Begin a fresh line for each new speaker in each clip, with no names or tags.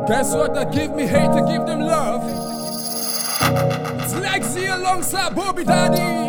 Guess what? They give me hate, I give them love. It's Lexi alongside Bobby Daddy.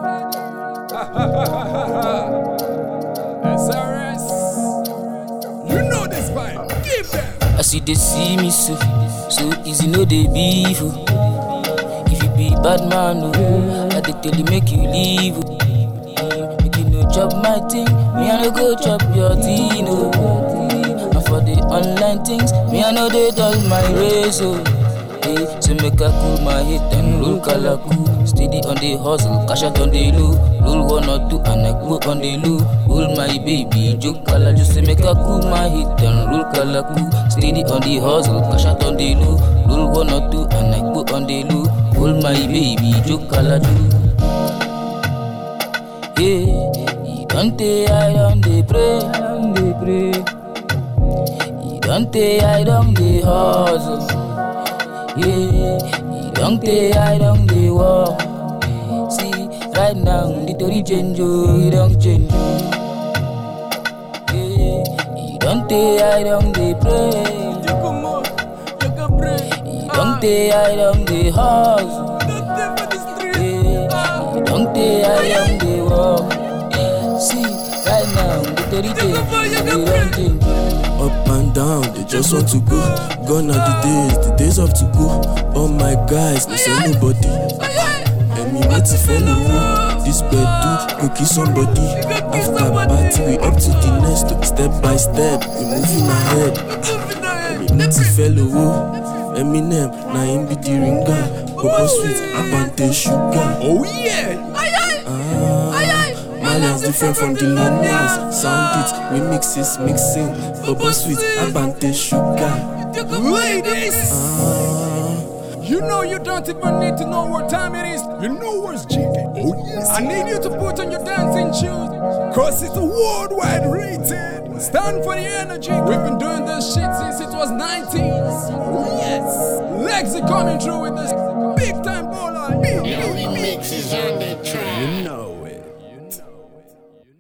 SRS. You know this vibe. Give them.
I see they see me so easy, no they beef. If you be bad man, I dey tell you make you leave. Make you no chop my thing, me I no go chop your thing. And for the online things, me I know they dull my race. So make I cool my head and roll calacu. Steady on the hustle, cash out on the low. Roll 1 or 2 and I go on the low. Roll my baby, joke cala. Just to make I cool my head and roll calacu. Steady on the hustle, cash out on the low. Roll 1 or 2 and I go on the low. Roll my baby, joke cala. Yeah, you don't take, I don't dey pray. You don't take, I don't dey hustle. Yeah, you don't take, I don't dey walk. See, right now, the story change, you don't change. Yeah, you don't take, I don't dey pray. You don't take, I don't dey hustle. Yeah, you don't take, I don't dey walk. See, right now, the story change, you don't change.
Up and down, they just want to go. Gone are the days of to go. All my guys, they say nobody. And me not to follow. This bed do, go kiss somebody. After party, we up to the next. Step by step, we moving ahead. And me not to follow. Eminem, na him be the ringer. Bobo sweet, abante sugar.
Oh yeah.
Malians different from the Londons. Sound it, remixes, mixing. Bobo sweet, abante sugar.
Ladies, you know you don't even need to know what time it is. You know what's jigging. Oh yes. I need you to put on your dancing shoes, cause it's a worldwide rated. Stand for the energy. We've been doing this shit since it was 90s. Oh yes. Lexi coming through with this big time ball line.
Your remix is on the track.